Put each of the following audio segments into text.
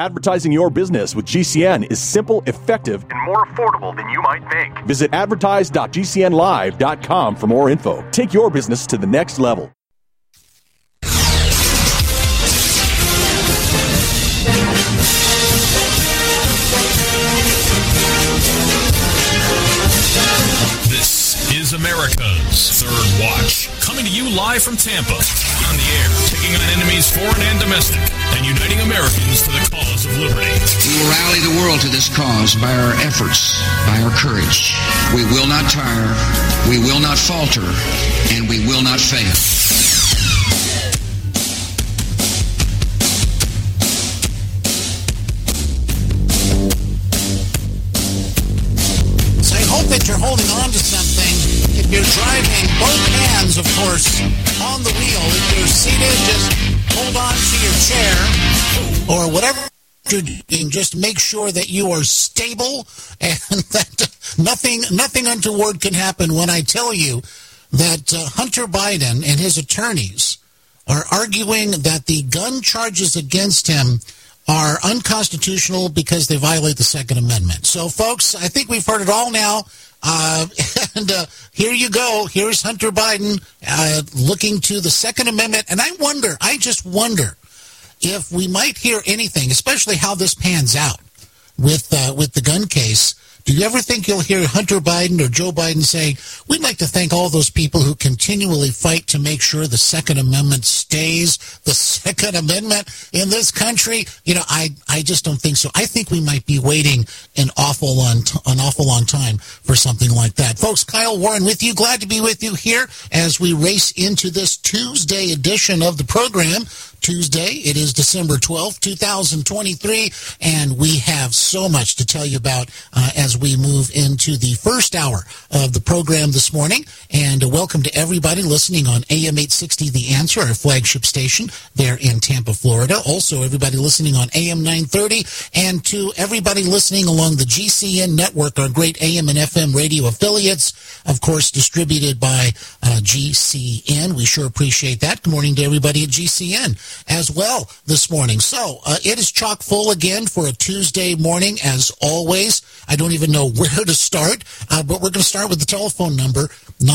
Advertising your business with GCN is simple, effective, and more affordable than you might think. Visit advertise.gcnlive.com for more info. Take your business to the next level. This is America's Third Watch, coming to you live from Tampa. On the air, taking on enemies foreign and domestic, and uniting Americans to the cause of liberty. We will rally the world to this cause by our efforts, by our courage. We will not tire, we will not falter, and we will not fail. So I hope that you're holding on to something. If you're driving, both hands, of course, on the wheel. If you're seated, just hold on to your chair or whatever you're doing. Just make sure that you are stable and that nothing untoward can happen when I tell you that Hunter Biden and his attorneys are arguing that the gun charges against him are unconstitutional because they violate the Second Amendment. So, folks, I think we've heard it all now. Here you go. Here's Hunter Biden looking to the Second Amendment. And I just wonder if we might hear anything, especially how this pans out with the gun case. Do you ever think you'll hear Hunter Biden or Joe Biden say, we'd like to thank all those people who continually fight to make sure the Second Amendment stays the Second Amendment in this country? You know, I just don't think so. I think we might be waiting an awful long time for something like that. Folks, Kyle Warren with you. Glad to be with you here as we race into this Tuesday edition of the program. Tuesday, it is December 12th, 2023, and we have so much to tell you about as we move into the first hour of the program this morning. And welcome to everybody listening on AM 860 The Answer, our flagship station there in Tampa, Florida. Also, everybody listening on AM 930, and to everybody listening along the GCN network, our great AM and FM radio affiliates, of course, distributed by GCN. We sure appreciate that. Good morning to everybody at GCN as well this morning. So it is chock full again for a Tuesday morning, as always. I don't even know where to start, but we're going to start with the telephone number,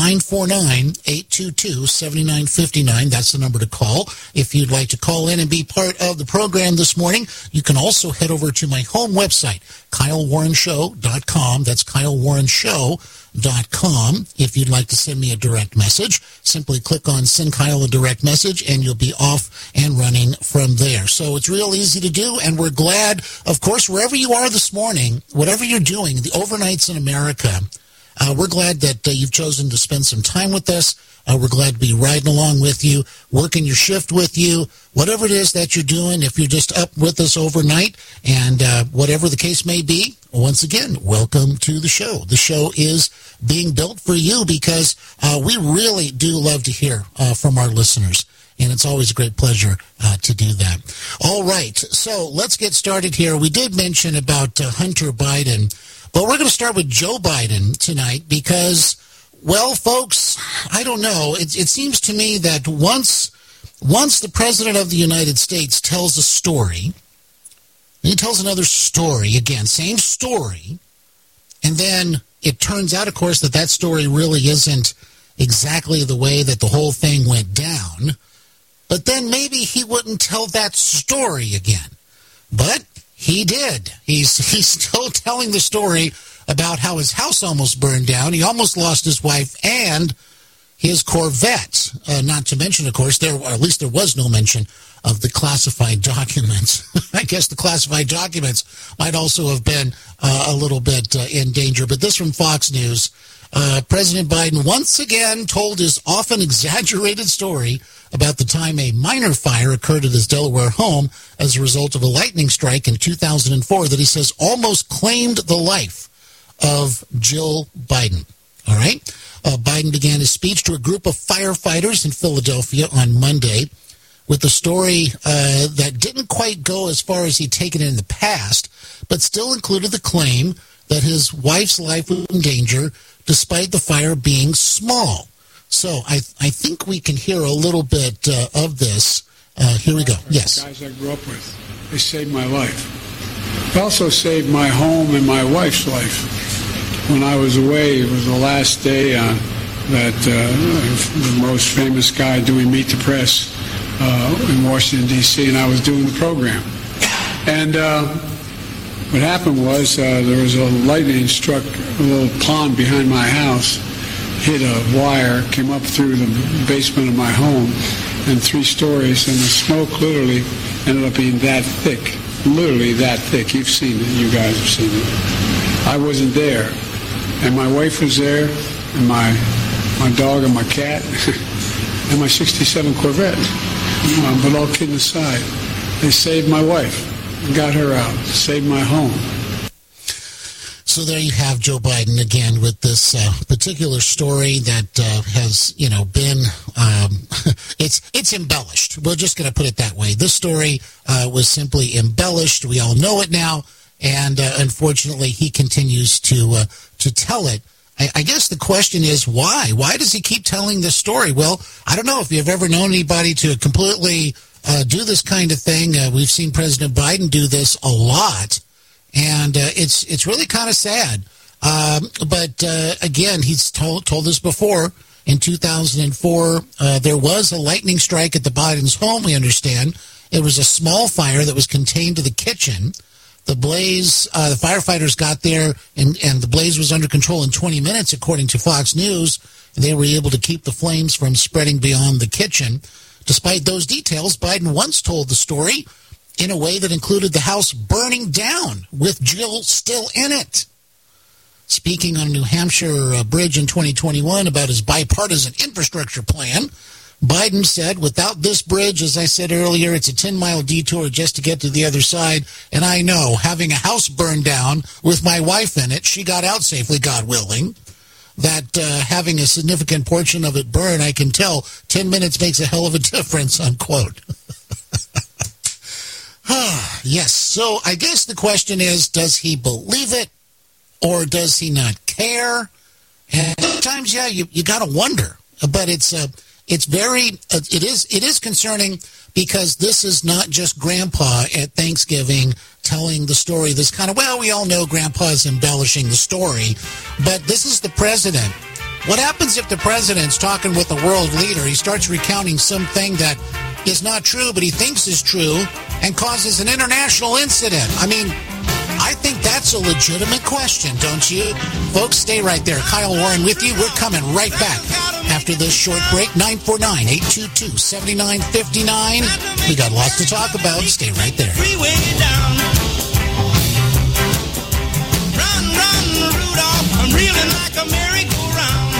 949-822-7959. That's the number to call. If you'd like to call in and be part of the program this morning, you can also head over to my home website, KyleWarrenShow.com. That's KyleWarrenShow.com. If you'd like to send me a direct message, simply click on Send Kyle a Direct Message, and you'll be off and running from there. So it's real easy to do, and we're glad, of course, wherever you are this morning, whatever you're doing, the overnights in America, we're glad that you've chosen to spend some time with us. We're glad to be riding along with you, working your shift with you, whatever it is that you're doing. If you're just up with us overnight, and whatever the case may be, once again, welcome to the show. The show is being built for you because we really do love to hear from our listeners. And it's always a great pleasure to do that. All right, so let's get started here. We did mention about Hunter Biden, but we're going to start with Joe Biden tonight because, well, folks, I don't know. It seems to me that once the President of the United States tells a story, and he tells another story, again, same story, and then it turns out, of course, that story really isn't exactly the way that the whole thing went down, but then maybe he wouldn't tell that story again. But he did. He's still telling the story about how his house almost burned down. He almost lost his wife and his Corvette. Not to mention, of course, at least there was no mention of the classified documents. I guess the classified documents might also have been a little bit in danger. But this from Fox News. President Biden once again told his often exaggerated story about the time a minor fire occurred at his Delaware home as a result of a lightning strike in 2004 that he says almost claimed the life of Jill Biden. All right? Biden began his speech to a group of firefighters in Philadelphia on Monday with a story that didn't quite go as far as he'd taken it in the past, but still included the claim that his wife's life was in danger despite the fire being small. So I think we can hear a little bit of this. Here we go. Yes. The guys I grew up with, they saved my life. It also saved my home and my wife's life. When I was away, it was the last day that the most famous guy doing Meet the Press in Washington, D.C., and I was doing the program. And what happened was there was a lightning struck a little pond behind my house, hit a wire, came up through the basement of my home, and 3 stories, and the smoke literally ended up being that thick, literally that thick. You've seen it. You guys have seen it. I wasn't there, and my wife was there, and my dog and my cat, and my 67 Corvette. But all kidding aside, they saved my wife and got her out, saved my home. So there you have Joe Biden again with this particular story that has, been, it's embellished. We're just going to put it that way. This story was simply embellished. We all know it now, and unfortunately, he continues to tell it. I guess the question is why? Why does he keep telling this story? Well, I don't know if you've ever known anybody to completely do this kind of thing. We've seen President Biden do this a lot, and it's really kind of sad. But again, he's told this before. In 2004, there was a lightning strike at the Biden's home, we understand. It was a small fire that was contained to the kitchen. The blaze, the firefighters got there, and the blaze was under control in 20 minutes, according to Fox News. They were able to keep the flames from spreading beyond the kitchen. Despite those details, Biden once told the story in a way that included the house burning down with Jill still in it. Speaking on a New Hampshire bridge in 2021 about his bipartisan infrastructure plan, Biden said, without this bridge, as I said earlier, it's a 10-mile detour just to get to the other side. And I know, having a house burned down with my wife in it, she got out safely, God willing, that having a significant portion of it burn, I can tell 10 minutes makes a hell of a difference, unquote. Yes, so I guess the question is, does he believe it or does he not care? And sometimes, yeah, you got to wonder. But it is concerning because this is not just Grandpa at Thanksgiving telling the story. This kind of, well, we all know Grandpa's embellishing the story, but this is the president. What happens if the president's talking with a world leader? He starts recounting something that is not true, but he thinks is true, and causes an international incident. I mean, I think that's a legitimate question, don't you? Folks, stay right there. Kyle Warren with you. We're coming right back after this short break. 949-822-7959. We got lots to talk about. Stay right there. Freeway down. Run, Rudolph. I'm reeling like a merry-go-round.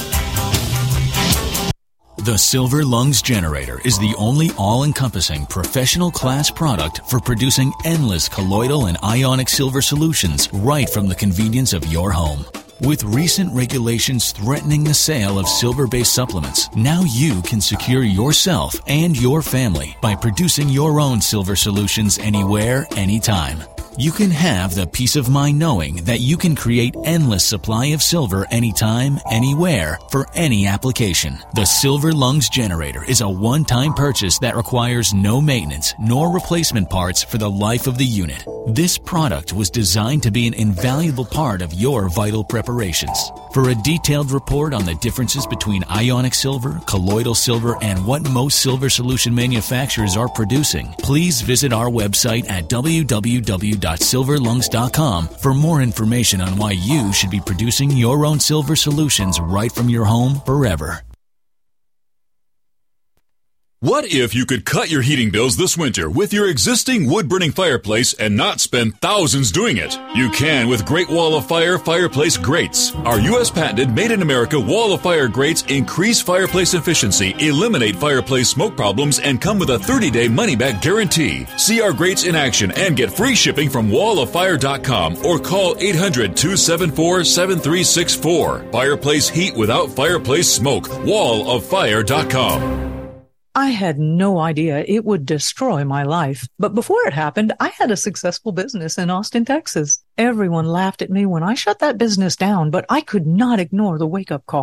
The Silver Lungs Generator is the only all-encompassing professional-class product for producing endless colloidal and ionic silver solutions right from the convenience of your home. With recent regulations threatening the sale of silver-based supplements, now you can secure yourself and your family by producing your own silver solutions anywhere, anytime. You can have the peace of mind knowing that you can create endless supply of silver anytime, anywhere, for any application. The Silver Lungs Generator is a one-time purchase that requires no maintenance nor replacement parts for the life of the unit. This product was designed to be an invaluable part of your vital preparations. For a detailed report on the differences between ionic silver, colloidal silver, and what most silver solution manufacturers are producing, please visit our website at www.silverlungs.com for more information on why you should be producing your own silver solutions right from your home forever. What if you could cut your heating bills this winter with your existing wood-burning fireplace and not spend thousands doing it? You can with Great Wall of Fire fireplace grates. Our U.S. patented made-in-America Wall of Fire grates increase fireplace efficiency, eliminate fireplace smoke problems, and come with a 30-day money-back guarantee. See our grates in action and get free shipping from walloffire.com or call 800-274-7364. Fireplace heat without fireplace smoke. walloffire.com. I had no idea it would destroy my life. But before it happened, I had a successful business in Austin, Texas. Everyone laughed at me when I shut that business down, but I could not ignore the wake-up call.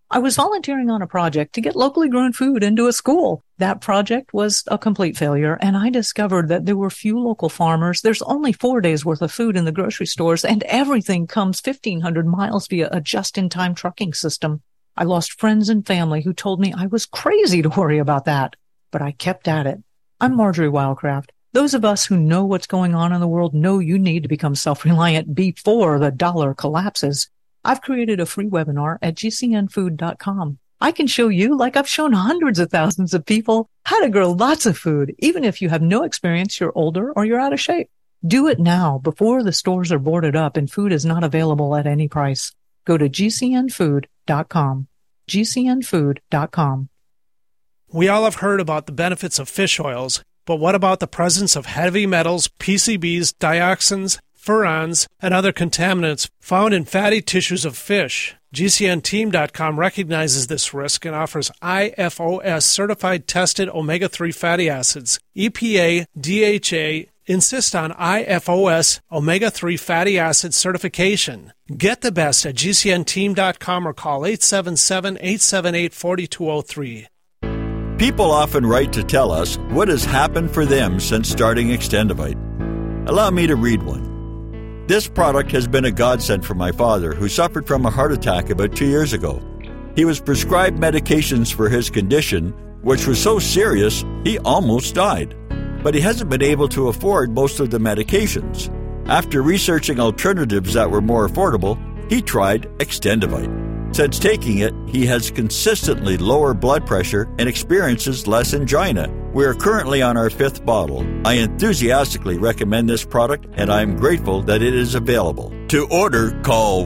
I was volunteering on a project to get locally grown food into a school. That project was a complete failure, and I discovered that there were few local farmers. There's only 4 days worth of food in the grocery stores, and everything comes 1,500 miles via a just-in-time trucking system. I lost friends and family who told me I was crazy to worry about that, but I kept at it. I'm Marjorie Wildcraft. Those of us who know what's going on in the world know you need to become self-reliant before the dollar collapses. I've created a free webinar at gcnfood.com. I can show you, like I've shown hundreds of thousands of people, how to grow lots of food, even if you have no experience, you're older, or you're out of shape. Do it now before the stores are boarded up and food is not available at any price. Go to gcnfood.com. gcnfood.com. We all have heard about the benefits of fish oils, but what about the presence of heavy metals, PCBs, dioxins, furans, and other contaminants found in fatty tissues of fish? GCNteam.com recognizes this risk and offers IFOS certified tested omega-3 fatty acids. EPA, DHA insist on IFOS omega-3 fatty acid certification. Get the best at GCNteam.com or call 877-878-4203. People often write to tell us what has happened for them since starting Extendivite. Allow me to read one. This product has been a godsend for my father, who suffered from a heart attack about 2 years ago. He was prescribed medications for his condition, which was so serious he almost died. But he hasn't been able to afford most of the medications. After researching alternatives that were more affordable, he tried Extendivite. Since taking it, he has consistently lower blood pressure and experiences less angina. We are currently on our 5th bottle. I enthusiastically recommend this product, and I am grateful that it is available. To order, call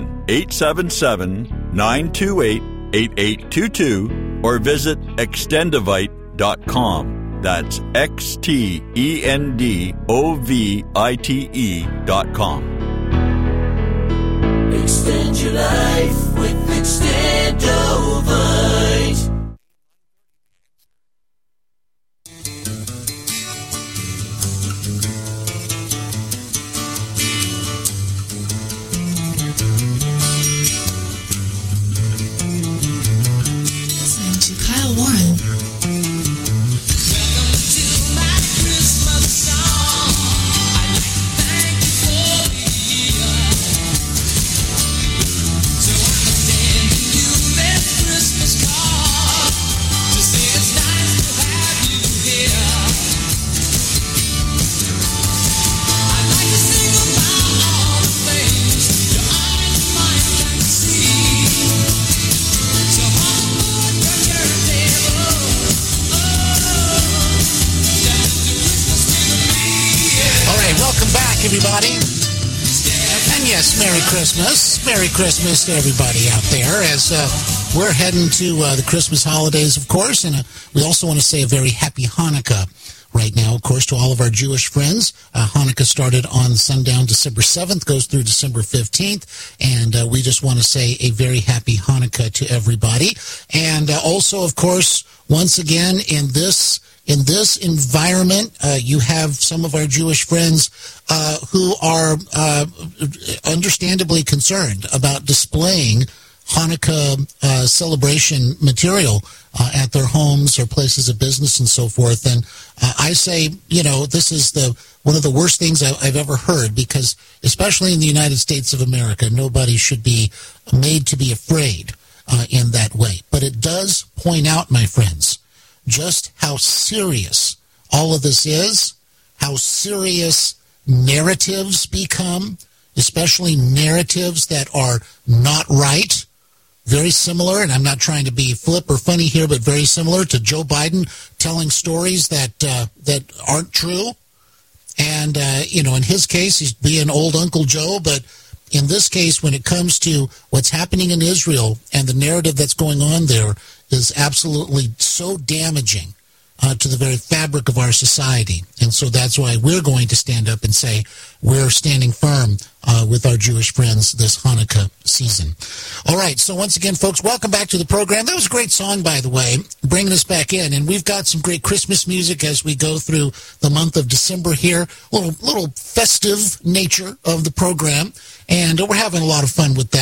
1-877-928-8822 or visit extendivite.com. That's XTENDOVITE.com. Extend your life with Extendovite. Listening to Kyle Warren. Everybody. And yes, Merry Christmas. Merry Christmas to everybody out there as we're heading to the Christmas holidays, of course, and we also want to say a very happy Hanukkah right now, of course, to all of our Jewish friends. Hanukkah started on sundown December 7th, goes through December 15th, and we just want to say a very happy Hanukkah to everybody. And also, of course, once again, in this environment, you have some of our Jewish friends who are understandably concerned about displaying Hanukkah celebration material at their homes or places of business and so forth. And I say, this is one of the worst things I've ever heard, because especially in the United States of America, nobody should be made to be afraid in that way. But it does point out, my friends, just how serious all of this is, how serious narratives become, especially narratives that are not right. Very similar, and I'm not trying to be flip or funny here, but very similar to Joe Biden telling stories that aren't true. And, in his case, he's being old Uncle Joe, but in this case, when it comes to what's happening in Israel and the narrative that's going on there is absolutely so damaging to the very fabric of our society. And so that's why we're going to stand up and say we're standing firm with our Jewish friends this Hanukkah season. All right, so once again, folks, welcome back to the program. That was a great song, by the way, bringing us back in. And we've got some great Christmas music as we go through the month of December here. Little festive nature of the program. And we're having a lot of fun with that.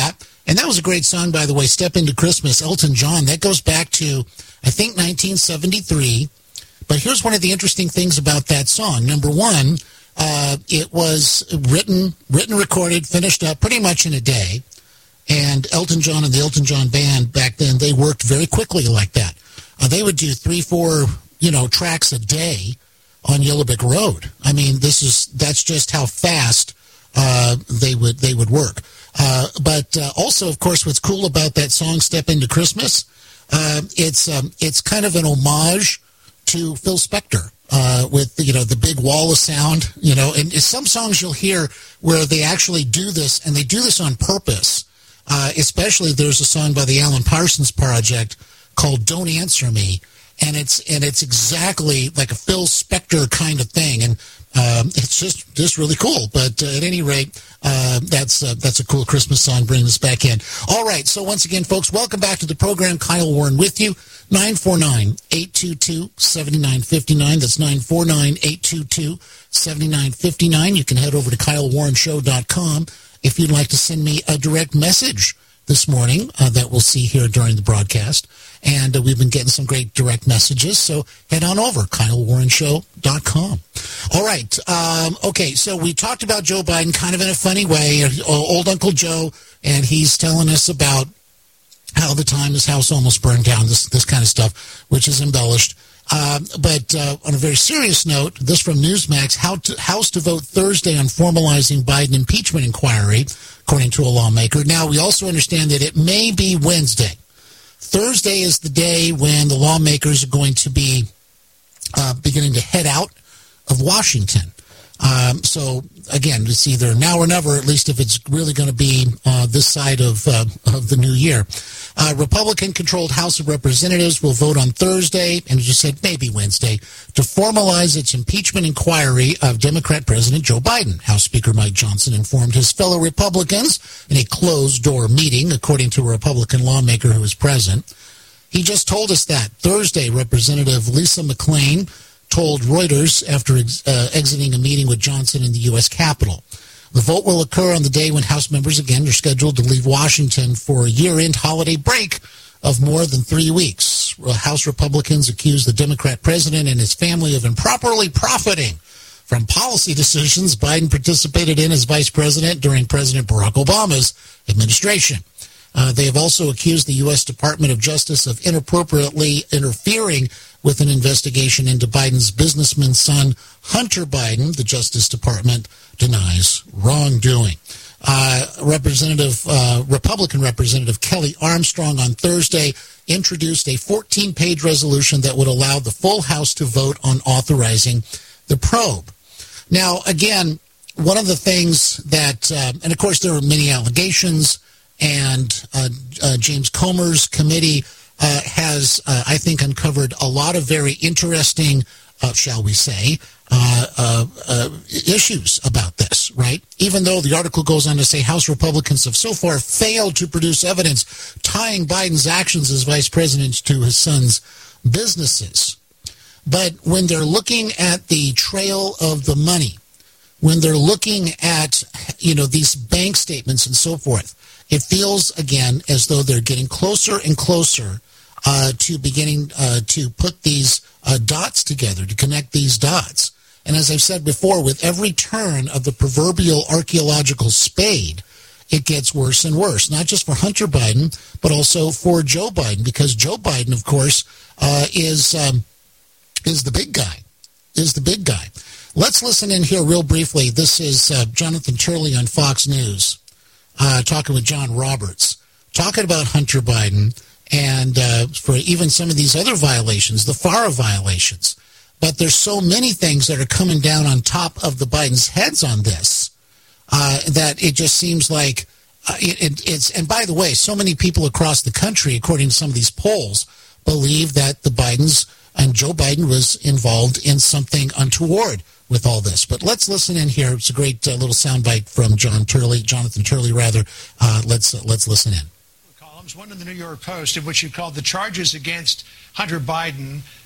And that was a great song, by the way, Step Into Christmas, Elton John. That goes back to, I think, 1973. But here's one of the interesting things about that song. Number one, it was written, recorded, finished up pretty much in a day. And Elton John and the Elton John Band back then, they worked very quickly like that. They would do 3-4, tracks a day on Yellow Brick Road. I mean, that's just how fast they would work. But also, of course, what's cool about that song, Step Into Christmas, it's kind of an homage to Phil Spector with, the big wall of sound, and some songs you'll hear where they actually do this, and they do this on purpose. Especially there's a song by the Alan Parsons Project called Don't Answer Me, and it's exactly like a Phil Spector kind of thing, and it's just really cool. But at any rate, that's a cool Christmas song. Bringing us back in. All right, so once again, folks, welcome back to the program. Kyle Warren with you. 949-822-7959. That's 949-822-7959. You can head over to KyleWarrenShow.com if you'd like to send me a direct message this morning that we'll see here during the broadcast. And we've been getting some great direct messages, so head on over, KyleWarrenShow.com. All right. Okay, so we talked about Joe Biden kind of in a funny way, old Uncle Joe, and he's telling us about how the time his house almost burned down, this kind of stuff, which is embellished. But on a very serious note, this from Newsmax, House to vote Thursday on formalizing Biden impeachment inquiry, according to a lawmaker. Now, we also understand that it may be Wednesday. Thursday is the day when the lawmakers are going to be beginning to head out of Washington. So, again, it's either now or never, at least if it's really going to be this side of the new year. Republican-controlled House of Representatives will vote on Thursday, and as you said, maybe Wednesday, to formalize its impeachment inquiry of Democrat President Joe Biden. House Speaker Mike Johnson informed his fellow Republicans in a closed-door meeting, according to a Republican lawmaker who was present. He just told us that Thursday, Representative Lisa McClain told Reuters after exiting a meeting with Johnson in the U.S. Capitol. The vote will occur on the day when House members again are scheduled to leave Washington for a year-end holiday break of more than 3 weeks. House Republicans accuse the Democrat president and his family of improperly profiting from policy decisions Biden participated in as vice president during President Barack Obama's administration. They have also accused the U.S. Department of Justice of inappropriately interfering with an investigation into Biden's businessman's son, Hunter Biden. The Justice Department denies wrongdoing. Republican Representative Kelly Armstrong on Thursday introduced a 14-page resolution that would allow the full House to vote on authorizing the probe. Now, again, one of the things that, and of course there are many allegations, and James Comer's committee has, I think, uncovered a lot of very interesting, shall we say, issues about this, right? Even though the article goes on to say House Republicans have so far failed to produce evidence tying Biden's actions as vice president to his son's businesses. But when they're looking at the trail of the money, when they're looking at, these bank statements and so forth, it feels, again, as though they're getting closer and closer to beginning to put these dots together, to connect these dots. And as I've said before, with every turn of the proverbial archaeological spade, it gets worse and worse, not just for Hunter Biden, but also for Joe Biden, because Joe Biden, of course, is the big guy, Let's listen in here real briefly. This is Jonathan Turley on Fox News. Talking with John Roberts, talking about Hunter Biden and for even some of these other violations, the FARA violations. But there's so many things that are coming down on top of the Biden's heads on this that it just seems like it's, and by the way, so many people across the country, according to some of these polls, believe that the Bidens and Joe Biden was involved in something untoward with all this. But let's listen in here. It's a great little soundbite from Jonathan Turley. Let's listen in. Columns, one in the New York Post, in which you called the charges against Hunter Biden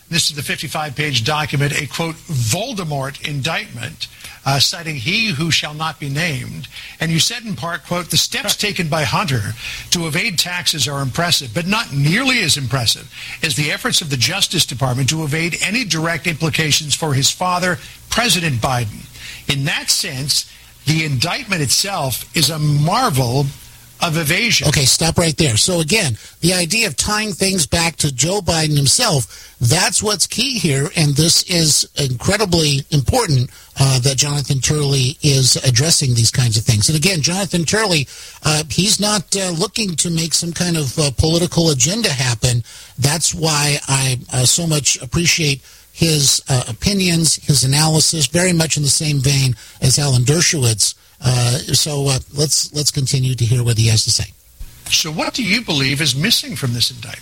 This is the 55-page document, a, quote, Voldemort indictment, citing he who shall not be named. And you said in part, quote, the steps taken by Hunter to evade taxes are impressive, but not nearly as impressive as the efforts of the Justice Department to evade any direct implications for his father, President Biden. In that sense, the indictment itself is a marvel of evasion. Okay, stop right there. So again, the idea of tying things back to Joe Biden himself, that's what's key here, and this is incredibly important that Jonathan Turley is addressing these kinds of things. And again, Jonathan Turley, he's not looking to make some kind of political agenda happen. That's why I so much appreciate his opinions, his analysis, very much in the same vein as Alan Dershowitz. So let's continue to hear what he has to say. So what do you believe is missing from this indictment?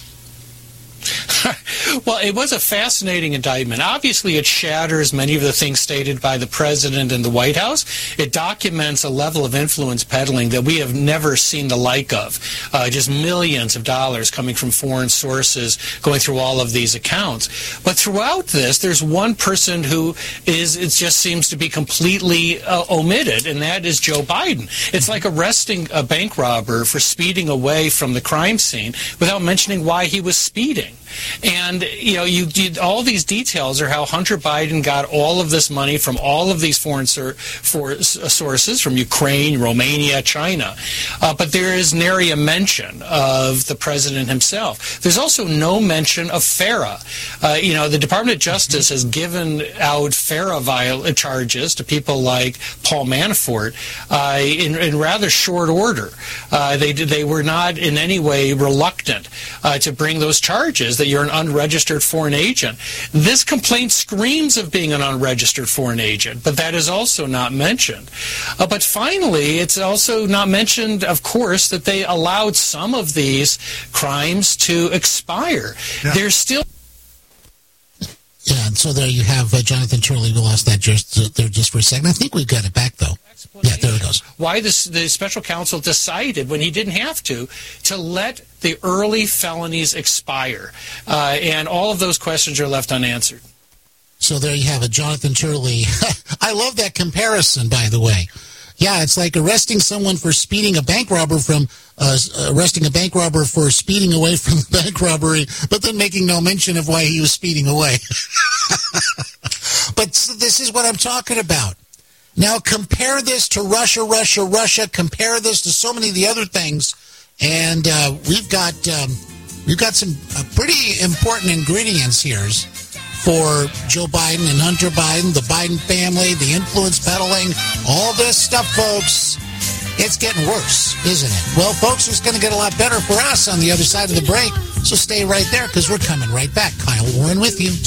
Well, it was a fascinating indictment. Obviously, it shatters many of the things stated by the president and the White House. It documents a level of influence peddling that we have never seen the like of. Just millions of dollars coming from foreign sources going through all of these accounts. But throughout this, there's one person who it just seems to be completely omitted, and that is Joe Biden. It's like arresting a bank robber for speeding away from the crime scene without mentioning why he was speeding. And, you did all these details are how Hunter Biden got all of this money from all of these foreign sources, from Ukraine, Romania, China. But there is nary a mention of the president himself. There's also no mention of FARA. The Department of Justice has given out FARA charges to people like Paul Manafort in rather short order. They were not in any way reluctant to bring those charges that you're an unregistered foreign agent. This complaint screams of being an unregistered foreign agent, but that is also not mentioned. But finally, it's also not mentioned, of course, that they allowed some of these crimes to expire. Yeah. There's still... Yeah, and so there you have Jonathan Turley. We lost that just for a second. I think we've got it back, though. Yeah, there it goes. Why the special counsel decided, when he didn't have to let the early felonies expire. And all of those questions are left unanswered. So there you have it, Jonathan Turley. I love that comparison, by the way. Yeah, it's like arresting someone for speeding a bank robber arresting a bank robber for speeding away from the bank robbery, but then making no mention of why he was speeding away. But this is what I'm talking about. Now compare this to Russia. Compare this to so many of the other things, and we've got some pretty important ingredients here for Joe Biden and Hunter Biden, the Biden family, the influence peddling, all this stuff, folks. It's getting worse, isn't it? Well, folks, it's going to get a lot better for us on the other side of the break, so stay right there because we're coming right back. Kyle Warren with you.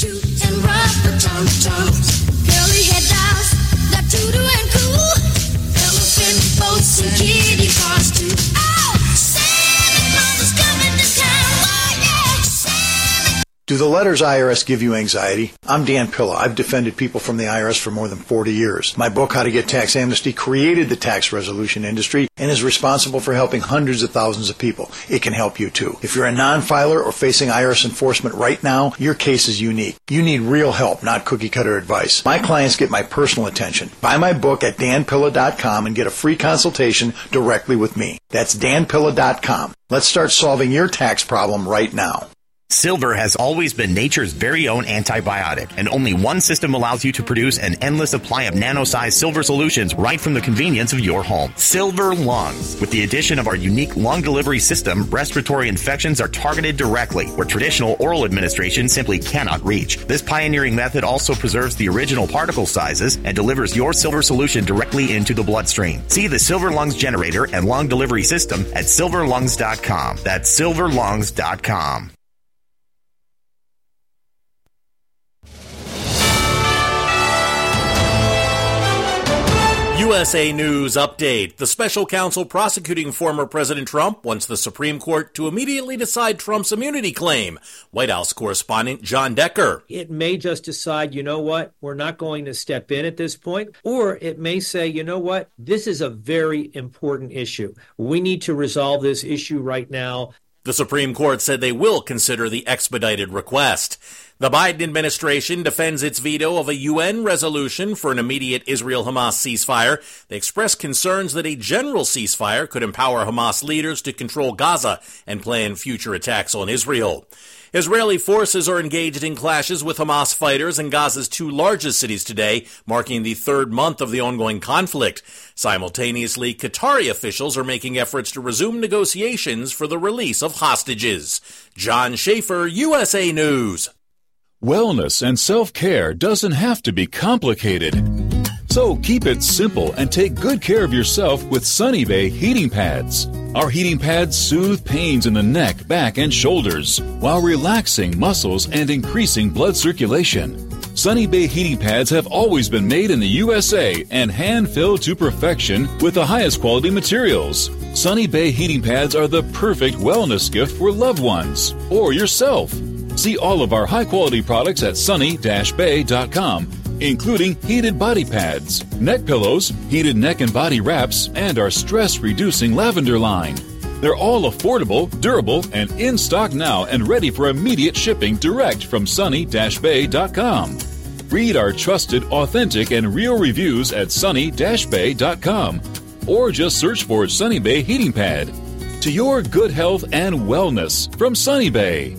Curly head dolls, that tutu and cool. Elephant boats and kitty cars too. Oh, Santa Claus is coming to town. Oh, yeah, Santa. Do the letters IRS give you anxiety? I'm Dan Pilla. I've defended people from the IRS for more than 40 years. My book, How to Get Tax Amnesty, created the tax resolution industry and is responsible for helping hundreds of thousands of people. It can help you too. If you're a non-filer or facing IRS enforcement right now, your case is unique. You need real help, not cookie-cutter advice. My clients get my personal attention. Buy my book at danpilla.com and get a free consultation directly with me. That's danpilla.com. Let's start solving your tax problem right now. Silver has always been nature's very own antibiotic, and only one system allows you to produce an endless supply of nano-sized silver solutions right from the convenience of your home. Silver Lungs. With the addition of our unique lung delivery system, respiratory infections are targeted directly, where traditional oral administration simply cannot reach. This pioneering method also preserves the original particle sizes and delivers your silver solution directly into the bloodstream. See the Silver Lungs generator and lung delivery system at silverlungs.com. That's silverlungs.com. USA News Update. The special counsel prosecuting former President Trump wants the Supreme Court to immediately decide Trump's immunity claim. White House correspondent John Decker. It may just decide, you know what, we're not going to step in at this point. Or it may say, you know what, this is a very important issue. We need to resolve this issue right now. The Supreme Court said they will consider the expedited request. The Biden administration defends its veto of a UN resolution for an immediate Israel-Hamas ceasefire. They expressed concerns that a general ceasefire could empower Hamas leaders to control Gaza and plan future attacks on Israel. Israeli forces are engaged in clashes with Hamas fighters in Gaza's two largest cities today, marking the third month of the ongoing conflict. Simultaneously, Qatari officials are making efforts to resume negotiations for the release of hostages. John Schaefer, USA News. Wellness and self-care doesn't have to be complicated. So keep it simple and take good care of yourself with Sunny Bay heating pads. Our heating pads soothe pains in the neck, back, and shoulders while relaxing muscles and increasing blood circulation. Sunny Bay heating pads have always been made in the USA and hand-filled to perfection with the highest quality materials. Sunny Bay heating pads are the perfect wellness gift for loved ones or yourself. See all of our high-quality products at sunny-bay.com, including heated body pads, neck pillows, heated neck and body wraps, and our stress-reducing lavender line. They're all affordable, durable, and in stock now and ready for immediate shipping direct from sunny-bay.com. Read our trusted, authentic, and real reviews at sunny-bay.com or just search for Sunny Bay Heating Pad. To your good health and wellness from Sunny Bay.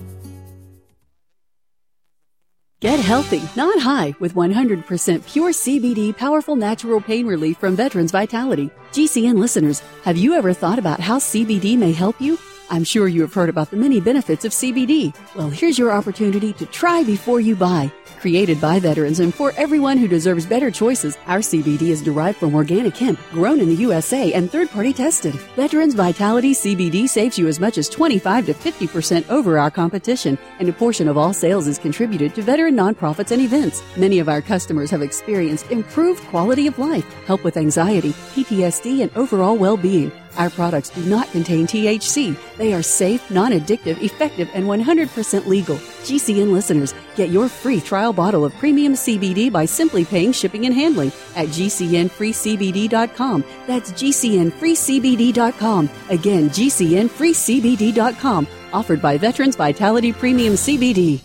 Get healthy, not high, with 100% pure CBD powerful natural pain relief from Veterans Vitality. GCN listeners, have you ever thought about how CBD may help you? I'm sure you have heard about the many benefits of CBD. Well, here's your opportunity to try before you buy. Created by veterans and for everyone who deserves better choices, our CBD is derived from organic hemp, grown in the USA and third-party tested. Veterans Vitality CBD saves you as much as 25 to 50% over our competition, and a portion of all sales is contributed to veteran nonprofits and events. Many of our customers have experienced improved quality of life, help with anxiety, PTSD, and overall well-being. Our products do not contain THC. They are safe, non-addictive, effective, and 100% legal. GCN listeners, get your free trial bottle of premium CBD by simply paying shipping and handling at GCNFreeCBD.com. That's GCNFreeCBD.com. Again, GCNFreeCBD.com. Offered by Veterans Vitality Premium CBD.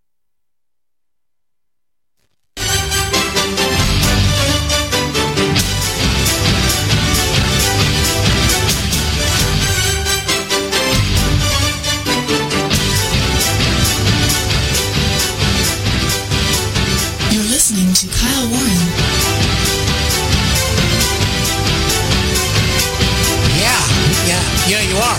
To Kyle Warren. Yeah, you are.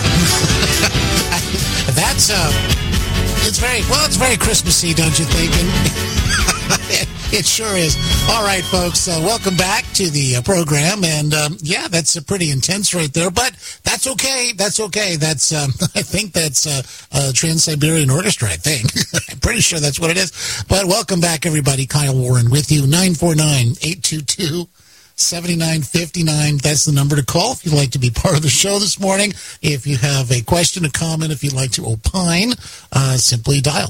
That's it's very Christmassy, don't you think? It sure is. All right, folks, welcome back to the program, and that's pretty intense right there, but that's okay. That's I think that's Trans-Siberian Orchestra, I think. I'm pretty sure that's what it is. But welcome back, everybody. Kyle Warren with you, 949-822-7959. That's the number to call if you'd like to be part of the show this morning. If you have a question, a comment, if you'd like to opine, simply dial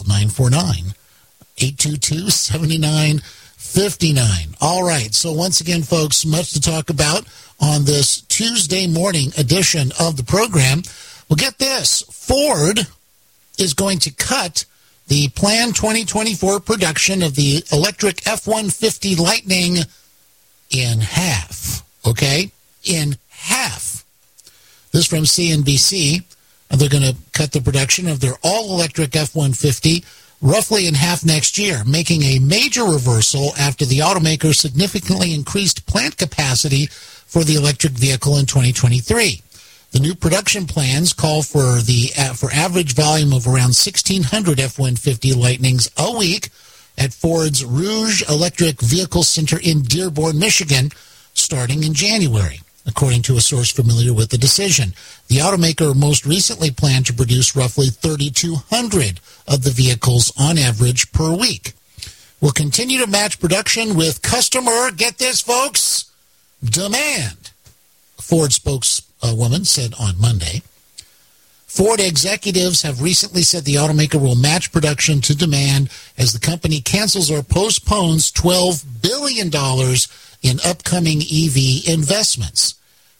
949-822-7959. All right, so once again, folks, much to talk about on this Tuesday morning edition of the program. Well, get this. Ford is going to cut the planned 2024 production of the electric F-150 Lightning in half. Okay? In half. This from CNBC. They're going to cut the production of their all-electric F-150 roughly in half next year, making a major reversal after the automaker significantly increased plant capacity for the electric vehicle in 2023. The new production plans call for average volume of around 1,600 F-150 Lightnings a week at Ford's Rouge Electric Vehicle Center in Dearborn, Michigan, starting in January, according to a source familiar with the decision. The automaker most recently planned to produce roughly 3,200 of the vehicles on average per week. We'll continue to match production with customer, get this, folks, demand, Ford spokeswoman said on Monday. Ford executives have recently said the automaker will match production to demand as the company cancels or postpones $12 billion in upcoming EV investments.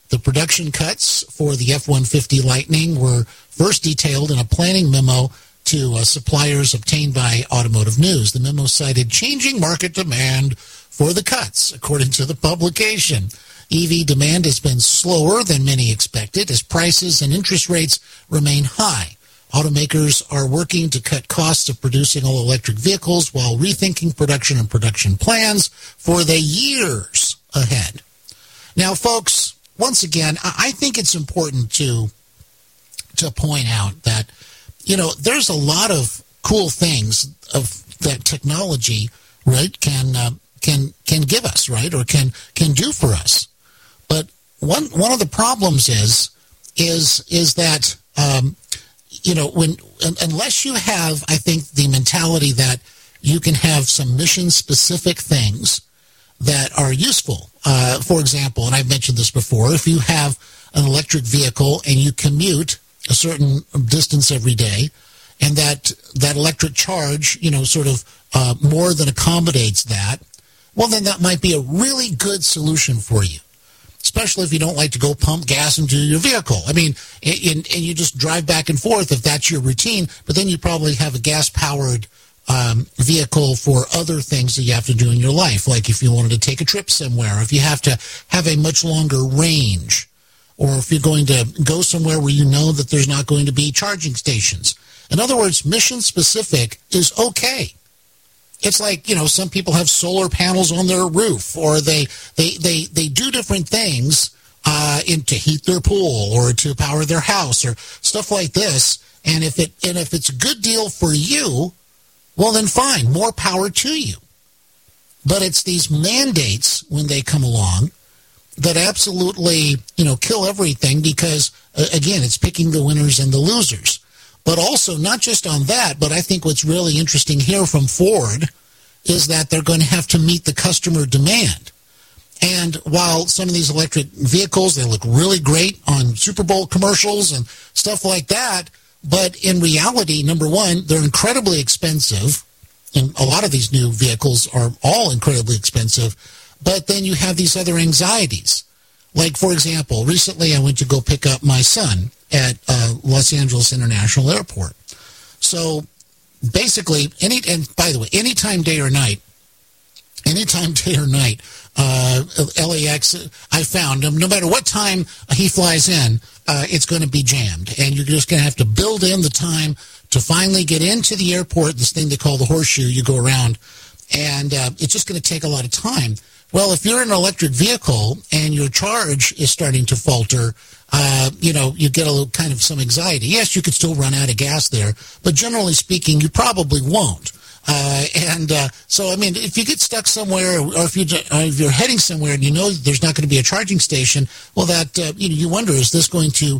The production cuts for the F-150 Lightning were first detailed in a planning memo to suppliers obtained by Automotive News. The memo cited changing market demand for the cuts, according to the publication. EV demand has been slower than many expected as prices and interest rates remain high. Automakers are working to cut costs of producing all-electric vehicles while rethinking production and production plans for the years ahead. Now, folks, once again, I think it's important to point out that, you know, there's a lot of cool things of that technology, right, can give us, right, or can do for us. But one of the problems is that you know, unless you have, I think, the mentality that you can have some mission-specific things that are useful. For example, and I've mentioned this before, if you have an electric vehicle and you commute a certain distance every day, and that electric charge, you know, sort of more than accommodates that, well, then that might be a really good solution for you, especially if you don't like to go pump gas into your vehicle. I mean, and you just drive back and forth if that's your routine, but then you probably have a gas-powered vehicle for other things that you have to do in your life, like if you wanted to take a trip somewhere, if you have to have a much longer range, or if you're going to go somewhere where you know that there's not going to be charging stations. In other words, mission-specific is okay. It's like, you know, some people have solar panels on their roof, or they do different things to heat their pool or to power their house or stuff like this. And if it's a good deal for you, well, then fine, more power to you. But it's these mandates when they come along that absolutely, you know, kill everything because, again, it's picking the winners and the losers. But also, not just on that, but I think what's really interesting here from Ford is that they're going to have to meet the customer demand. And while some of these electric vehicles, they look really great on Super Bowl commercials and stuff like that, but in reality, number one, they're incredibly expensive. And a lot of these new vehicles are all incredibly expensive. But then you have these other anxieties. Like, for example, recently I went to go pick up my son at Los Angeles International Airport. So basically, and by the way, anytime day or night, LAX, I found, no matter what time he flies in, it's going to be jammed. And you're just going to have to build in the time to finally get into the airport, this thing they call the horseshoe, you go around, and it's just going to take a lot of time. Well, if you're in an electric vehicle and your charge is starting to falter, you know, you get a little kind of some anxiety. Yes, you could still run out of gas there, but generally speaking, you probably won't. So, I mean, if you get stuck somewhere, or if you're heading somewhere and you know there's not going to be a charging station, well, that you wonder, is this going to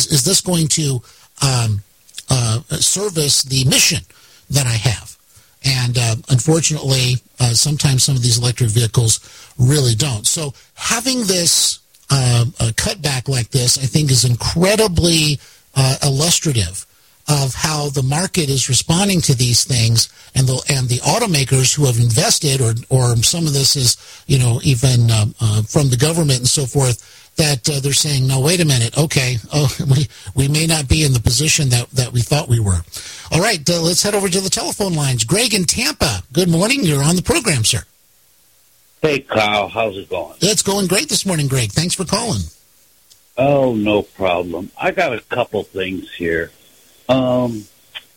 service the mission that I have? And unfortunately, sometimes some of these electric vehicles really don't. So having this cutback like this, I think, is incredibly illustrative of how the market is responding to these things, and the automakers who have invested, or some of this is, you know, even from the government and so forth, that they're saying, no, wait a minute, okay, we may not be in the position that we thought we were. All right, let's head over to the telephone lines. Greg in Tampa, good morning. You're on the program, sir. Hey, Kyle, how's it going? It's going great this morning, Greg. Thanks for calling. Oh, no problem. I got a couple things here. The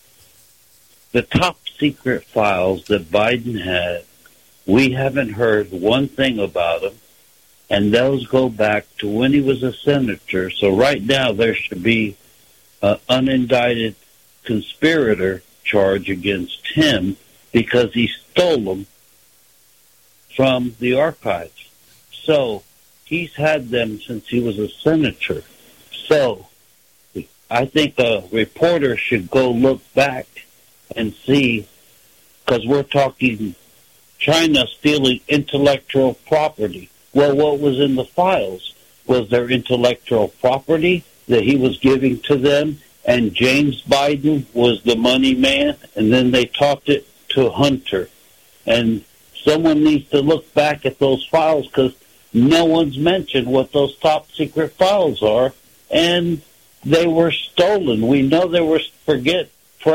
top secret files that Biden had, we haven't heard one thing about them, and those go back to when he was a senator. So right now there should be an unindicted conspirator charge against him because he stole them from the archives. So he's had them since he was a senator. So I think a reporter should go look back and see, because we're talking China stealing intellectual property. Well, what was in the files? Was there intellectual property that he was giving to them, and James Biden was the money man, and then they talked it to Hunter? And someone needs to look back at those files, because no one's mentioned what those top secret files are, and they were stolen. We know they were, they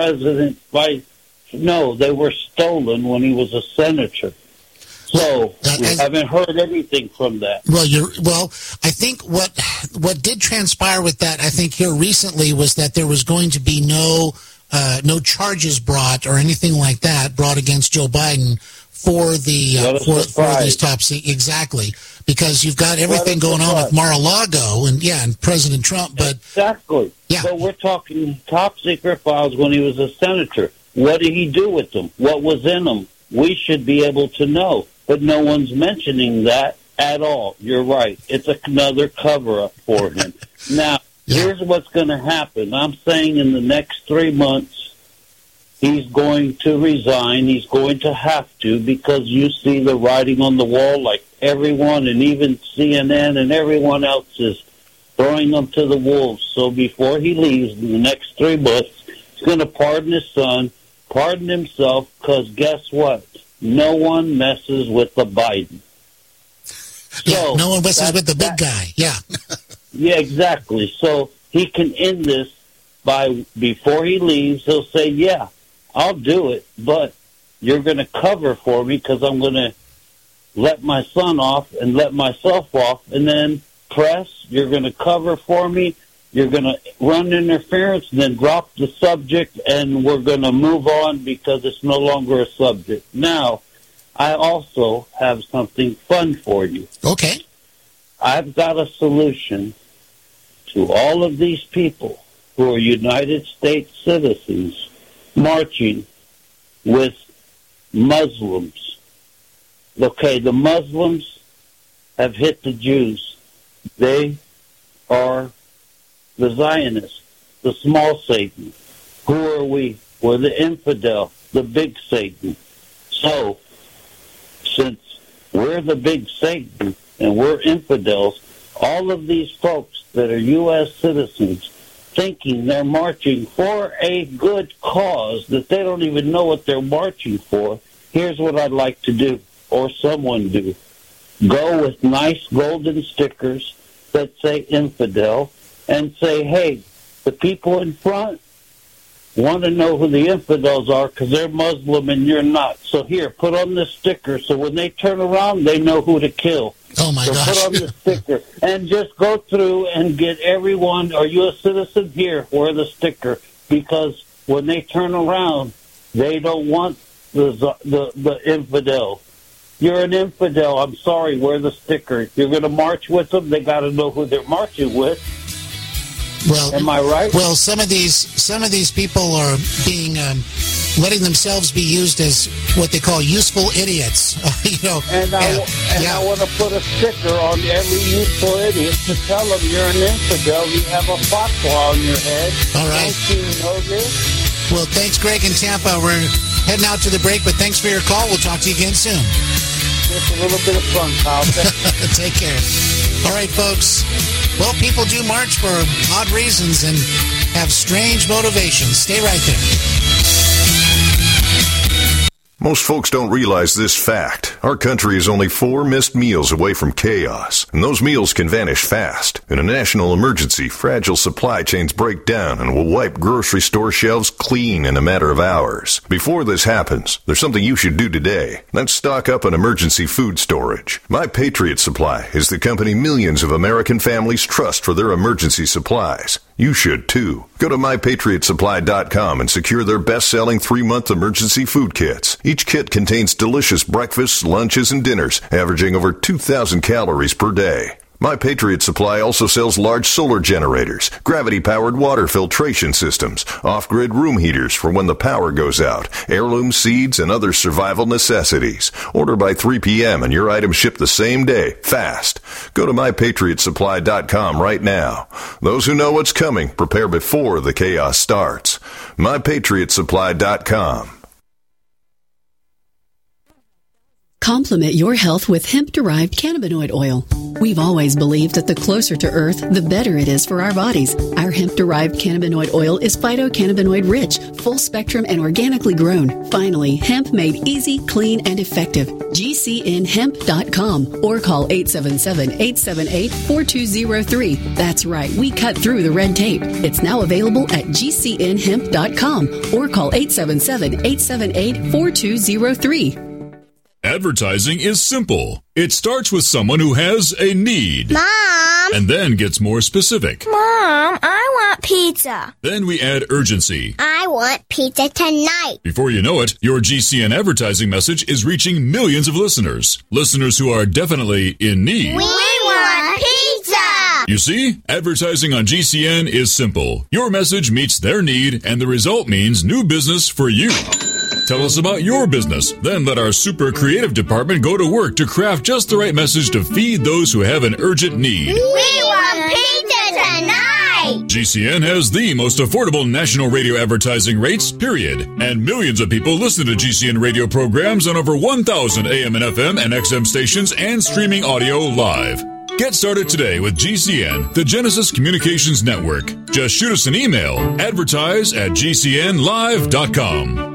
were stolen when he was a senator. So we haven't heard anything from that. Well, I think what did transpire with that, I think here recently, was that there was going to be no charges brought or anything like that brought against Joe Biden for these top secret. Exactly, because you've got everything going on with Mar-a-Lago and President Trump. But exactly, but we're talking top secret files when he was a senator. What did he do with them? What was in them? We should be able to know. But no one's mentioning that at all. You're right. It's another cover-up for him. Now, here's what's going to happen. I'm saying in the next 3 months, he's going to resign. He's going to have to, because you see the writing on the wall, like everyone, and even CNN and everyone else is throwing them to the wolves. So before he leaves in the next 3 months, he's going to pardon his son, pardon himself, because guess what? No one messes with the Biden. So no one messes with the big guy. Yeah. Yeah, exactly. So he can end this before he leaves. He'll say, yeah, I'll do it, but you're going to cover for me because I'm going to let my son off and let myself off. And then press, you're going to cover for me. You're going to run interference and then drop the subject, and we're going to move on because it's no longer a subject. Now, I also have something fun for you. Okay. I've got a solution to all of these people who are United States citizens marching with Muslims. Okay, the Muslims have hit the Jews. They are the Zionists, the small Satan. Who are we? We're the infidel, the big Satan. So, since we're the big Satan and we're infidels, all of these folks that are U.S. citizens thinking they're marching for a good cause that they don't even know what they're marching for, here's what I'd like to do, or someone do. Go with nice golden stickers that say infidel, and say, hey, the people in front want to know who the infidels are because they're Muslim and you're not. So here, put on this sticker so when they turn around, they know who to kill. Oh, my gosh. Put on the sticker and just go through and get everyone, are you a citizen? Here, wear the sticker. Because when they turn around, they don't want the infidel. You're an infidel. I'm sorry, wear the sticker. You're going to march with them, they got to know who they're marching with. Well, am I right? Well, some of these people are being letting themselves be used as what they call useful idiots. And I want to put a sticker on every useful idiot to tell them you're an infidel. You have a fatwa on your head. All right. Don't you know this? Well, thanks, Greg in Tampa. We're heading out to the break, but thanks for your call. We'll talk to you again soon. Just a little bit of fun, Kyle. Take care. All right, folks. Well, people do march for odd reasons and have strange motivations. Stay right there. Most folks don't realize this fact. Our country is only 4 missed meals away from chaos, and those meals can vanish fast. In a national emergency, fragile supply chains break down and will wipe grocery store shelves clean in a matter of hours. Before this happens, there's something you should do today. That's stock up on emergency food storage. My Patriot Supply is the company millions of American families trust for their emergency supplies. You should too. Go to MyPatriotSupply.com and secure their best-selling 3-month emergency food kits. Each kit contains delicious breakfasts, lunches, and dinners, averaging over 2,000 calories per day. My Patriot Supply also sells large solar generators, gravity-powered water filtration systems, off-grid room heaters for when the power goes out, heirloom seeds, and other survival necessities. Order by 3 p.m. and your items ship the same day, fast. Go to MyPatriotSupply.com right now. Those who know what's coming prepare before the chaos starts. MyPatriotSupply.com. Complement your health with hemp-derived cannabinoid oil. We've always believed that the closer to Earth, the better it is for our bodies. Our hemp-derived cannabinoid oil is phytocannabinoid rich, full spectrum, and organically grown. Finally, hemp made easy, clean, and effective. GCNhemp.com or call 877-878-4203. That's right, we cut through the red tape. It's now available at GCNhemp.com or call 877-878-4203. Advertising is simple. It starts with someone who has a need. Mom! And then gets more specific. Mom, I want pizza. Then we add urgency. I want pizza tonight. Before you know it, your GCN advertising message is reaching millions of listeners. Listeners who are definitely in need. We want pizza! You see, advertising on GCN is simple. Your message meets their need, and the result means new business for you. Tell us about your business. Then let our super creative department go to work to craft just the right message to feed those who have an urgent need. We want pizza tonight! GCN has the most affordable national radio advertising rates, period. And millions of people listen to GCN radio programs on over 1,000 AM and FM and XM stations and streaming audio live. Get started today with GCN, the Genesis Communications Network. Just shoot us an email, advertise@gcnlive.com.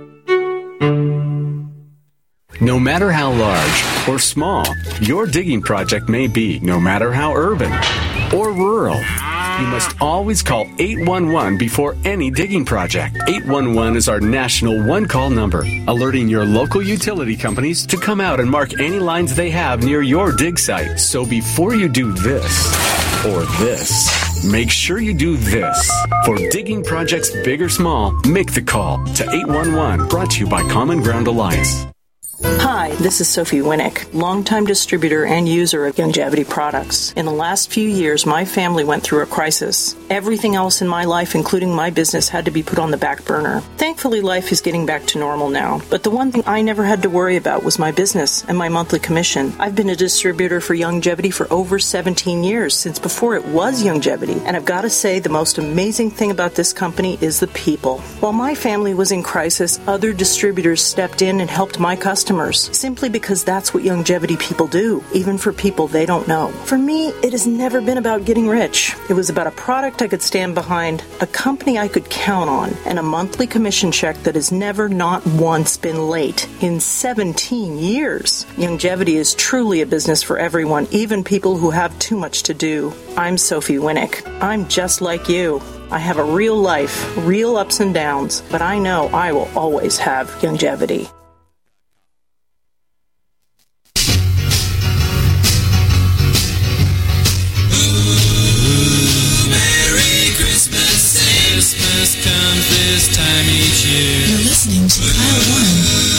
No matter how large or small your digging project may be, no matter how urban or rural, you must always call 811 before any digging project. 811 is our national one-call number, alerting your local utility companies to come out and mark any lines they have near your dig site. So before you do this or this, make sure you do this. For digging projects big or small, make the call to 811, brought to you by Common Ground Alliance. Hi, this is Sophie Winnick, longtime distributor and user of Youngevity products. In the last few years, my family went through a crisis. Everything else in my life, including my business, had to be put on the back burner. Thankfully, life is getting back to normal now. But the one thing I never had to worry about was my business and my monthly commission. I've been a distributor for Youngevity for over 17 years, since before it was Youngevity. And I've got to say, the most amazing thing about this company is the people. While my family was in crisis, other distributors stepped in and helped my customers, simply because that's what Youngevity people do, even for people they don't know. For me, it has never been about getting rich. It was about a product I could stand behind, a company I could count on, and a monthly commission check that has never, not once, been late in 17 years. Youngevity is truly a business for everyone, even people who have too much to do. I'm Sophie Winnick. I'm just like you. I have a real life, real ups and downs, but I know I will always have Youngevity. Christmas comes this time each year. You're listening to Kyle Warren.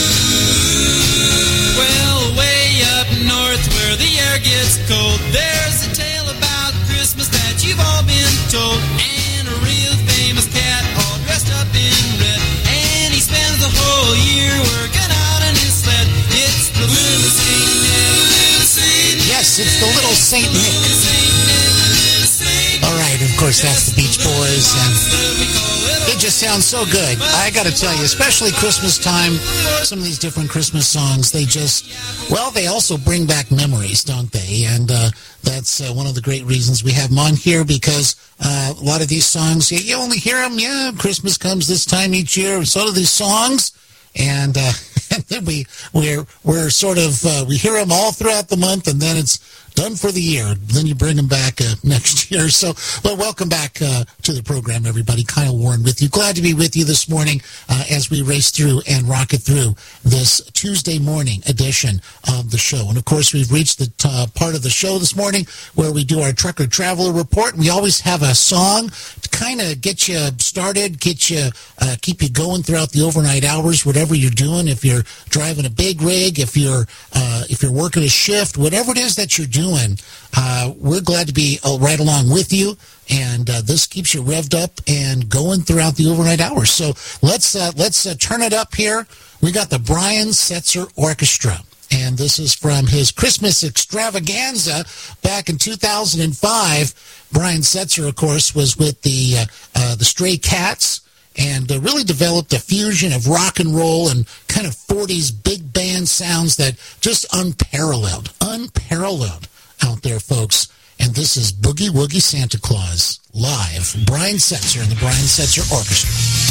Well, way up north where the air gets cold, there's a tale about Christmas that you've all been told. And a real famous cat all dressed up in red, and he spends the whole year working out on his sled. It's the little Saint Nick. Yes, it's the little Saint Nick. All right, of course, that's the Beach Boys, and it just sounds so good. I got to tell you, especially Christmas time, some of these different Christmas songs, they just, well, they also bring back memories, don't they? And that's one of the great reasons we have them on here, because a lot of these songs, you only hear them, Christmas comes this time each year, and so do these songs. And then we're sort of, we hear them all throughout the month, and then it's done for the year. Then you bring them back next year. So, but welcome back to the program, everybody. Kyle Warren with you. Glad to be with you this morning as we race through and rocket through this Tuesday morning edition of the show. And, of course, we've reached the part of the show this morning where we do our Trucker Traveler Report. We always have a song to kind of get you started, get you, keep you going throughout the overnight hours, whatever you're doing. If you're driving a big rig, if you're working a shift, whatever it is that you're doing, we're glad to be right along with you, and this keeps you revved up and going throughout the overnight hours. So let's turn it up here. We got the Brian Setzer Orchestra, and this is from his Christmas extravaganza back in 2005. Brian Setzer, of course, was with the Stray Cats, and really developed a fusion of rock and roll and kind of 40s big band sounds that just unparalleled out there, folks. And this is Boogie Woogie Santa Claus live. Brian Setzer and the Brian Setzer Orchestra.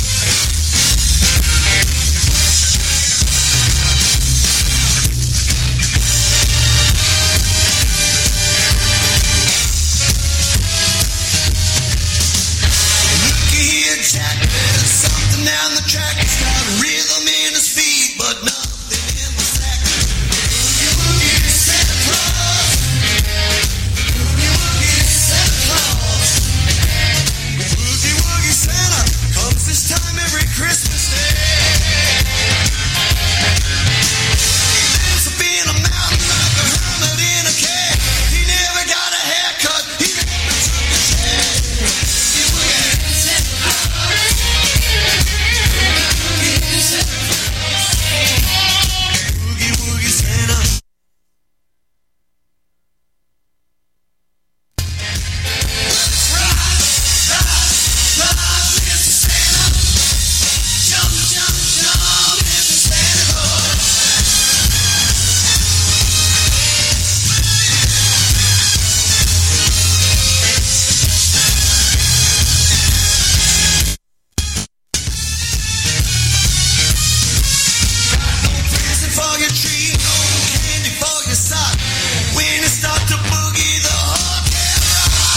Jack, there's something down the track. It's got rhythm in his feet, but nothing in the sack. Boogie woogie Santa Claus. Boogie woogie Santa Claus. Boogie woogie Santa comes this time every Christmas day. He lives up in a mountain like a hermit in a cave. He never got a haircut. He never took a shave. Boogie woogie Santa Claus. Boogie woogie Santa. Let's ride, Mr. Santa. Jump, Mr. Santa Claus. Present for your tree, no candy for your sock. When it starts to boogie, the whole can rock.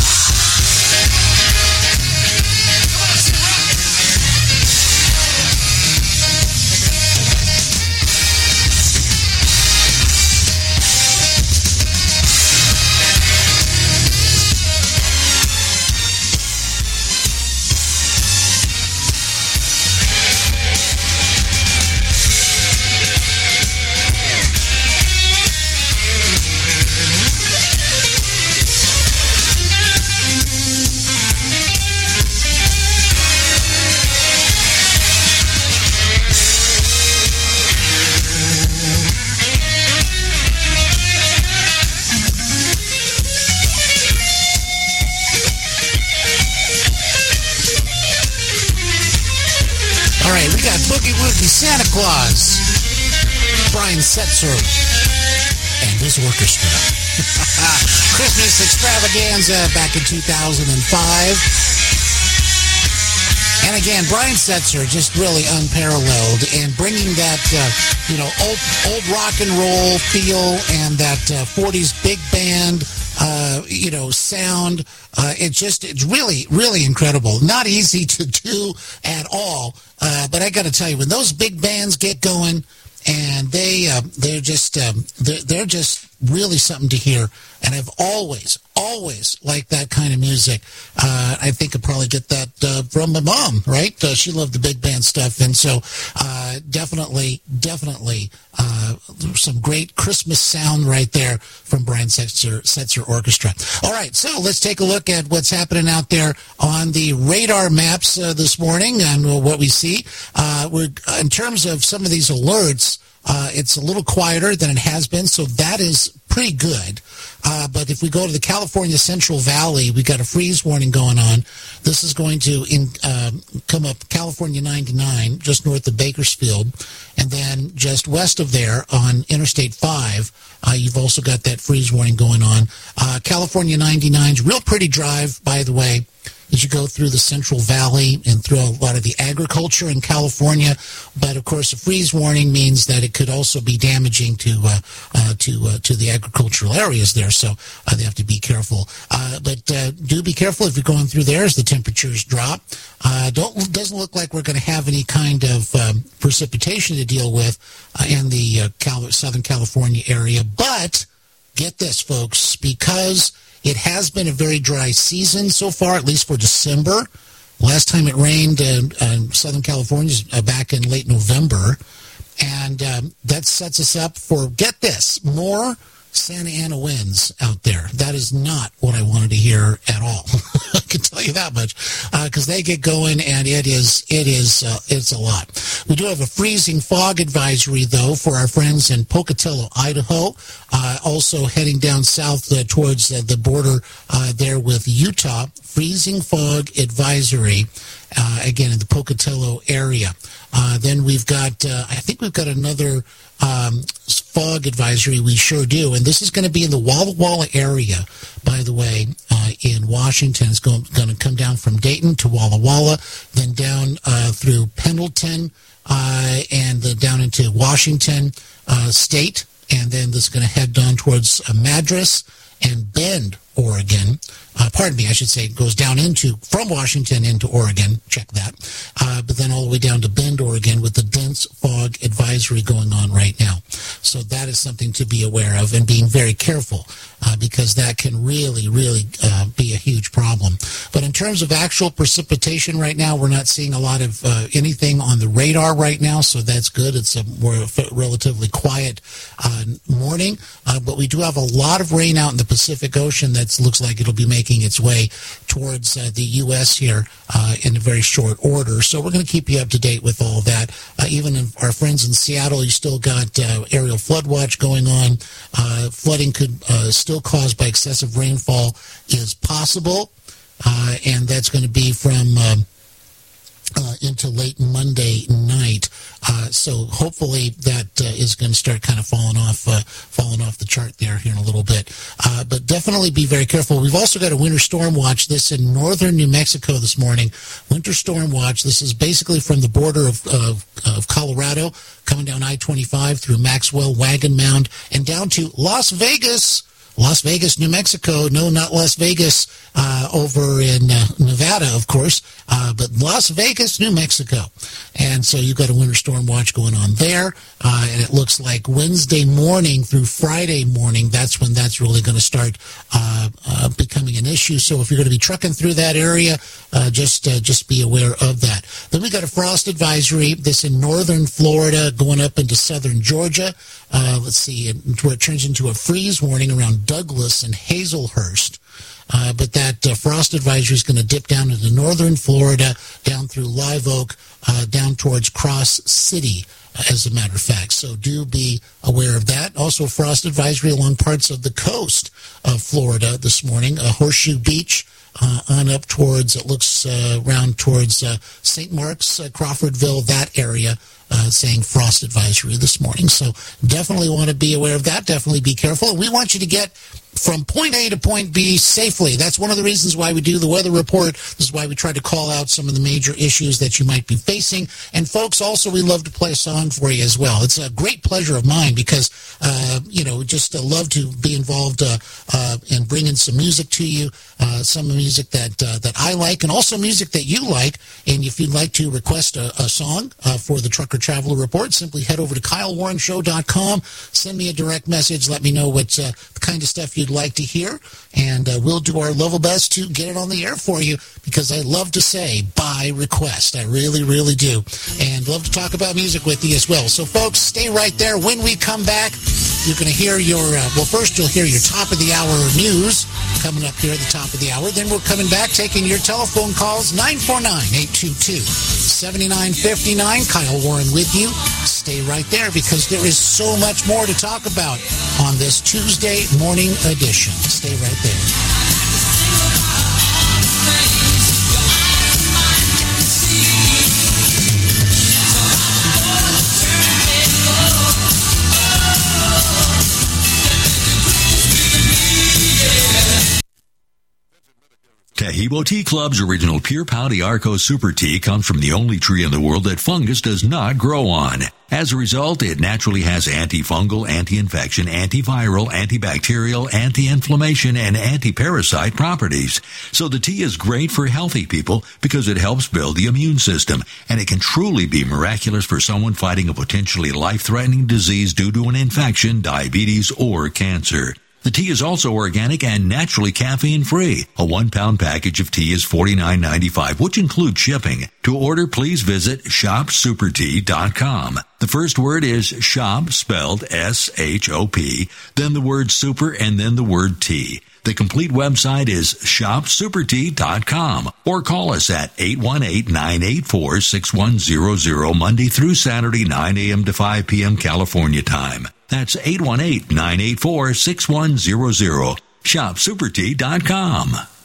Come on, let's rock. All right, we got Boogie Woogie Santa Claus, Brian Setzer, and his orchestra. Christmas extravaganza back in 2005. And again, Brian Setzer just really unparalleled in bringing that, old rock and roll feel and that 40s big band, sound. It's really, really incredible. Not easy to do at all. But I got to tell you, when those big bands get going, and they're just really something to hear. And I've always liked that kind of music. I think I'd probably get that from my mom, right? She loved the big band stuff. And so definitely some great Christmas sound right there from Brian Setzer Orchestra. All right, so let's take a look at what's happening out there on the radar maps this morning and what we see. In terms of some of these alerts, it's a little quieter than it has been, so that is pretty good. But if we go to the California Central Valley, we got a freeze warning going on. This is going to come up California 99, just north of Bakersfield. And then just west of there on Interstate 5, you've also got that freeze warning going on. California 99's real pretty drive, by the way, as you go through the Central Valley and through a lot of the agriculture in California. But, of course, a freeze warning means that it could also be damaging to the agricultural areas there. So they have to be careful. But do be careful if you're going through there as the temperatures drop. Doesn't look like we're going to have any kind of precipitation to deal with in the Southern California area. But get this, folks, because it has been a very dry season so far, at least for December. Last time it rained in Southern California back in late November. And that sets us up for, get this, more Santa Ana winds out there. That is not what I wanted to hear at all. I can tell you that much, because they get going, and it's a lot. We do have a freezing fog advisory, though, for our friends in Pocatello, Idaho. Also heading down south towards the border there with Utah. Freezing fog advisory, again, in the Pocatello area. Then we've got, I think we've got another fog advisory. We sure do. And this is going to be in the Walla Walla area, by the way, in Washington. It's going to come down from Dayton to Walla Walla, then down through Pendleton, and then down into Washington State. And then this is going to head down towards Madras and Bend, Oregon. Pardon me, I should say, it goes down from Washington into Oregon. Check that. But then all the way down to Bend, Oregon, with the dense fog advisory going on right now. So that is something to be aware of and being very careful, because that can really, really be a huge problem. But in terms of actual precipitation right now, we're not seeing a lot of anything on the radar right now, so that's good. It's a more relatively quiet morning, but we do have a lot of rain out in the Pacific Ocean that looks like it'll be making its way towards the U.S. here in a very short order. So we're going to keep you up to date with all that. Even in our friends in Seattle, you still got aerial flood watch going on. Flooding could still caused by excessive rainfall is possible, and that's going to be from into late Monday night. So hopefully that is going to start kind of falling off the chart there here in a little bit. But definitely be very careful. We've also got a winter storm watch. This in northern New Mexico this morning. Winter storm watch. This is basically from the border of Colorado, coming down I-25 through Maxwell, Wagon Mound, and down to Las Vegas, New Mexico. No, not Las Vegas over in Nevada, of course, but Las Vegas, New Mexico. And so you've got a winter storm watch going on there. And it looks like Wednesday morning through Friday morning, that's when that's really going to start becoming an issue. So if you're going to be trucking through that area, just be aware of that. Then we got a frost advisory. This in northern Florida going up into southern Georgia. Let's see, where it turns into a freeze warning around Douglas and Hazelhurst. But that frost advisory is going to dip down into northern Florida, down through Live Oak, down towards Cross City, as a matter of fact. So do be aware of that. Also, frost advisory along parts of the coast of Florida this morning. Horseshoe Beach on up towards, it looks around towards St. Mark's, Crawfordville, that area. Saying frost advisory this morning. So definitely want to be aware of that. Definitely be careful. And we want you to get from point A to point B safely. That's one of the reasons why we do the weather report. This is why we try to call out some of the major issues that you might be facing. And folks, also, we love to play a song for you as well. It's a great pleasure of mine because, just love to be involved in bringing some music to you, some music that I like and also music that you like. And if you'd like to request a song for the Trucker Traveler Report, simply head over to KyleWarrenShow.com. Send me a direct message. Let me know what the kind of stuff you'd like to hear, and we'll do our level best to get it on the air for you, because I love to say by request. I really, really do, and love to talk about music with you as well. So, folks, stay right there. When we come back, you're going to hear first you'll hear your top of the hour news coming up here at the top of the hour. Then we're coming back, taking your telephone calls, 949-822-7959. Kyle Warren with you. Stay right there, because there is so much more to talk about on this Tuesday morning edition. Stay right there. Taheebo Tea Club's original Pure Pau d'Arco Super Tea comes from the only tree in the world that fungus does not grow on. As a result, it naturally has antifungal, anti-infection, antiviral, antibacterial, anti-inflammation, and anti-parasite properties. So the tea is great for healthy people because it helps build the immune system, and it can truly be miraculous for someone fighting a potentially life-threatening disease due to an infection, diabetes, or cancer. The tea is also organic and naturally caffeine-free. A 1-pound package of tea is $49.95, which includes shipping. To order, please visit shopsupertea.com. The first word is shop, spelled S-H-O-P, then the word super, and then the word tea. The complete website is shopsupertea.com or call us at 818-984-6100 Monday through Saturday, 9 a.m. to 5 p.m. California time. That's 818-984-6100. shopsupertea.com.